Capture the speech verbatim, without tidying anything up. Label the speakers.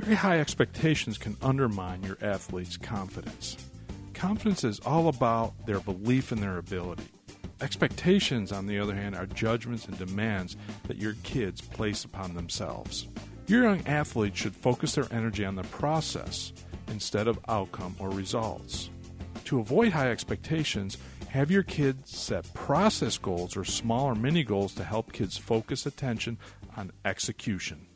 Speaker 1: Very high expectations can undermine your athlete's confidence. Confidence is all about their belief in their ability. Expectations, on the other hand, are judgments and demands that your kids place upon themselves. Your young athletes should focus their energy on the process instead of outcome or results. To avoid high expectations, have your kids set process goals or smaller mini goals to help kids focus attention on execution.